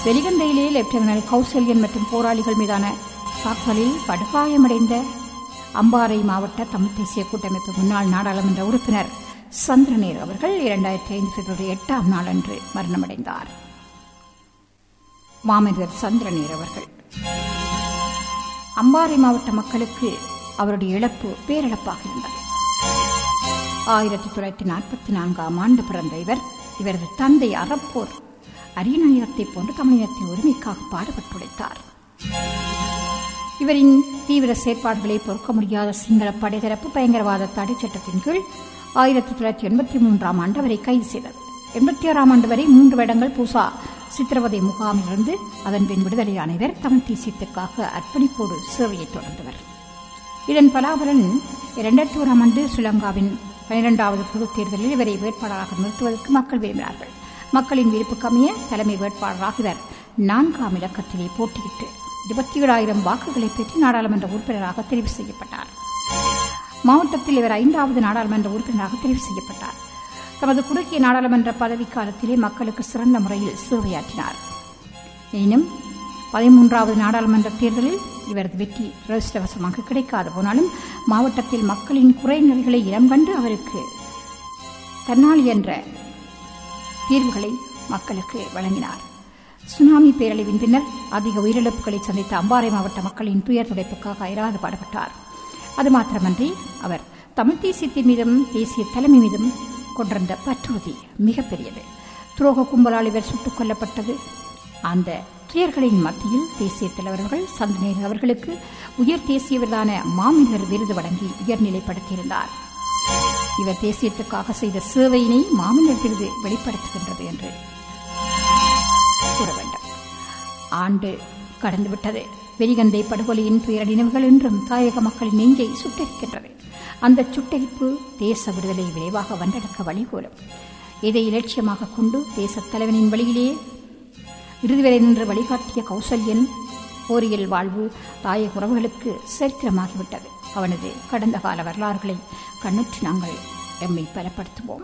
வெலிகந்தையிலே lieutenant Kousalyan மற்றும் போராளிகள் மீதான தாக்குதலில் படுகாயமடைந்த அம்பாறை மாவட்ட தமிழ் தேசிய கூட்டமைப்பு முன்னாள் நாடாளுமன்ற உறுப்பினர் சந்திரநேரு அவர்கள் 2005 பிப்ரவரி 8ஆம் நாளன்று மரணமடைந்தார். மாமனிதர் சந்திரநேரு அவர்கள் அம்பாறை மாவட்ட மக்களுக்கு அவருடைய இழப்பு பேரிழப்பாக இருந்தது. 1944ஆம் ஆண்டு பிறந்த இவரது தந்தை அறப்போர் அரியநாயகத்தை போன்று தமிழினத்தின் உரிமைக்காக பாடுபட்டுழைத்தார். இவரின் தீவிர செயற்பாடுகளை பொறுக்க முடியாத சிங்கள படைத்தரப்பு பயங்கரவாத தடை சட்டத்தின் கீழ் 1983ஆம் ஆண்டு அவரை கைது செய்தது. 86ஆம் ஆண்டு வரை 3 வருடங்கள் பூசா சித்திரவதை முகாமிலிருந்து அதன் பின் விடுதலையான இவர் தமிழ் தேசியத்திற்காக அர்ப்பணிப்போடு சேவையை தொடர்ந்தவர். இதன் பலாபலன் 2001ஆம் ஆண்டு ஸ்ரீலங்காவின் 12வது பொதுத் தேர்தலில் இவரை வேட்பாளராக நிறுத்துவதற்கு மக்கள் விரும்பினார்கள். மக்களின் விருப்புக்கமைய தலைமை வேட்பாளராக இவர் 4ஆம் இலக்கத்திலே போட்டியிட்டு 27,000 வாக்குகளை பெற்று நாடாளுமன்ற உறுப்பினராக தெரிவு செய்யப்பட்டார். மாவட்டத்தில் இவர் 5வது நாடாளுமன்ற உறுப்பினராக தெரிவு செய்யப்பட்டார். தமது குறுகிய நாடாளுமன்ற பதவிக்காலத்திலே மக்களுக்கு சிறந்த முறையில் சேவையாற்றினார். எனினும் 13வது நாடாளுமன்ற தேர்தலில் இவரது வெற்றி துரதிர்ஷ்டவசமாக கிடைக்காது போனாலும் மாவட்டத்தில் மக்களின் குறைநிலைகளை இனம் கண்டு அவருக்கு தன்னால் என்ற தீர்வுகளை மக்களுக்கு வழங்கினார். சுனாமி பேரழிவின் பின்னர் அதிக உயிரிழப்புகளை சந்தித்த அம்பாறை மாவட்ட மக்களின் துயர் துடைப்புக்காக அயராது பாடுபட்டார். அது மாத்திரமன்றி அவர் தமிழ் தேசியத்தின் மீதும் தேசிய தலைமை மீதும் கொண்டிருந்த பற்றுறுதி மிகப்பெரியது. துரோக கும்பலால் இவர் சுட்டுக் கொல்லப்பட்டது. அந்த துயர்களின் மத்தியில் தேசிய தலைவர்கள் சந்திரநேரு அவர்களுக்கு உயர் தேசிய விருதான மாமனிதர் விருது வழங்கி உயர்நிலைப்படுத்தியிருந்தார். இவர் தேசியத்துக்காக செய்த சேவையினை மாமனிதர் விருது வெளிப்படுத்துகின்றது என்று கூற வேண்டும். ஆண்டு கடந்துவிட்டது. வெலிகந்தை படுகொலையின் துயர நினைவுகள் இன்றும் தாயக மக்களின் நெஞ்சை சுட்டரிக்கின்றது. அந்த சுட்டரிப்பு தேச விடுதலை விரைவாக வந்தெடுக்க வழிகோலும். இதை இலட்சியமாக கொண்டு தேசத் தலைவனின் வழியிலே இறுதிவரை நின்று வழிகாட்டிய கௌசல்யன் போரியல் வாழ்வு தாயக உறவுகளுக்கு சரித்திரமாகிவிட்டது. அவனது கடந்த கால வரலாறுகளை கண்ணுற்றி நாங்கள் எம்மை பலப்படுத்துவோம்.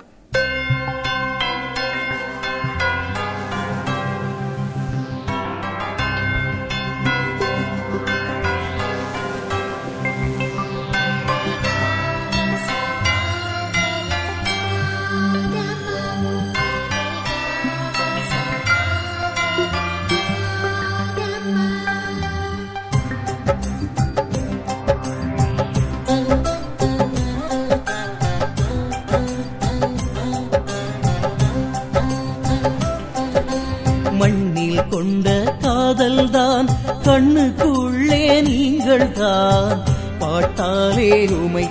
கண்ணுக்குள்ளே நீங்கள் தான் பாட்டாலே உமை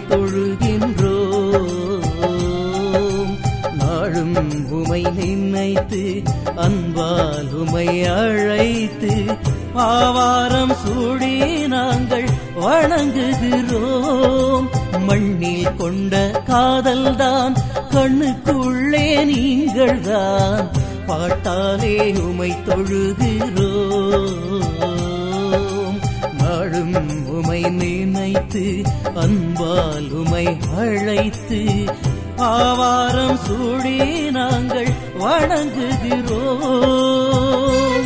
தொழுகின்றோம். நாளும் உமை நினைத்து அன்பால் உமை அழைத்து ஆவாரம் சூடி நாங்கள் வணங்குகிறோம். மண்ணில் கொண்ட காதல்தான் கண்ணுக்குள்ளே நீங்கள் தான் பாட்டாலே உமை தொழுகிறோம். நாளும் உமை நினைத்து அன்பால் உமை அழைத்து ஆவாரம் சூடி நாங்கள் வணங்குகிறோம்.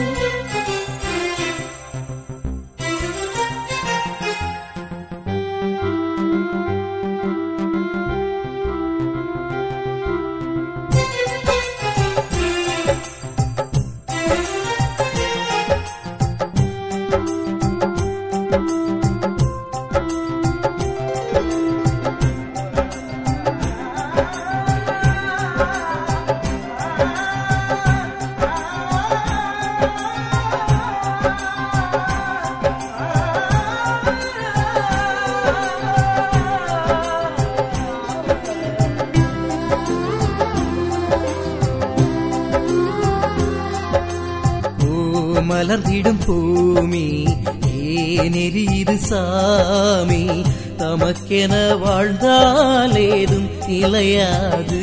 மலர்ந்திடும் பூமி ஏனெரிது சாமி, தமக்கென வாழ்ந்தாலேதும் நிலையாது.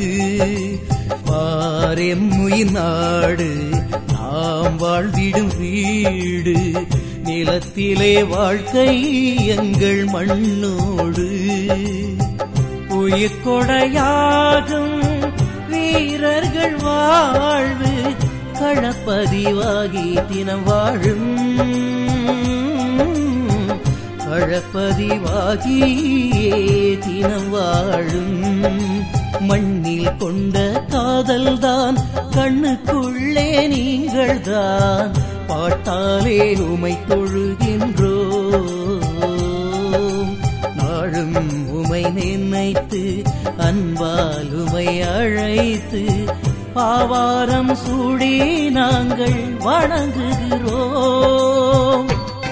பாரெம்முயின் நாடு நாம் வாழ்ந்திடும் வீடு, நிலத்திலே வாழ்க்கை எங்கள் மண்ணோடு. உயிர்கொடையாகும் வீரர்கள் வாழ்வு களப்பதிவாகி தினம் வாழும் களப்பதிவாகியே தினம் வாழும் மண்ணில் கொண்ட காதல்தான் கண்ணுக்குள்ளே நீங்கள்தான் பாட்டாலே உமை தொழுகின்றோம் நாளும் உமை நினைத்து அன்பால் உமை அழைத்து பாவாரம் சூடி நாங்கள் வணங்குகிறோம்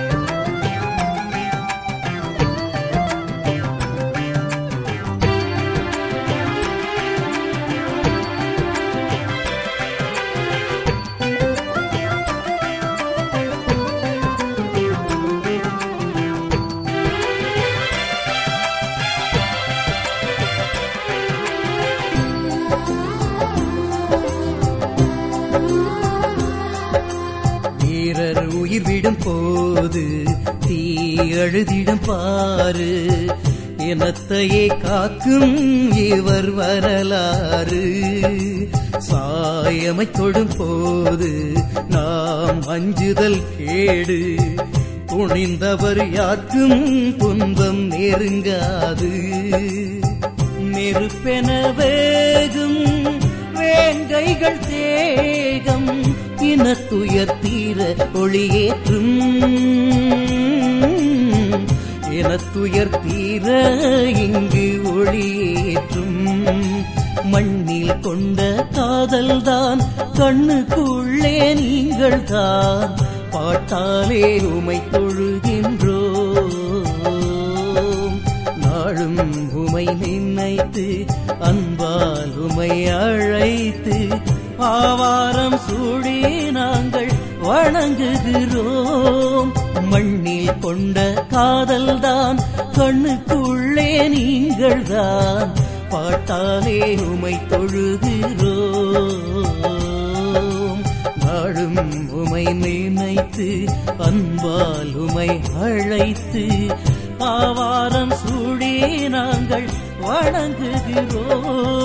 உயிர் விடும் போது தீ அழுதிடும் பாரு இனத்தையே காக்கும் இவர் வரலாறு சாயமை தொடும் போது நாம் அஞ்சுதல் கேடு துணிந்தவர் யாருக்கும் துன்பம் நெருங்காது நெருப்பென வேகும் வேங்கைகள் தேகம் இனத்துயர் தீர ஒளியேற்றும் இனத்துயர் தீர இங்கு ஒளியேற்றும் மண்ணில் கொண்ட காதல்தான் கண்ணுக்குள்ளே நீங்கள்தான் பாட்டாலே உமை தொழுகின்றோம் நாளும் உமை நினைத்து அன்பால் உமை அழைத்து பாவாரம் சூடி நாங்கள் வணங்குகிறோம் மண்ணில் கொண்ட காதல்தான் கண்ணுக்குள்ளே நீங்கள்தான் பாட்டாலே உமை தொழுகிறோம் நாளும் உமை நினைத்து அன்பால் உமை அழைத்து பாவாரம் சூடி நாங்கள் வணங்குகிறோம்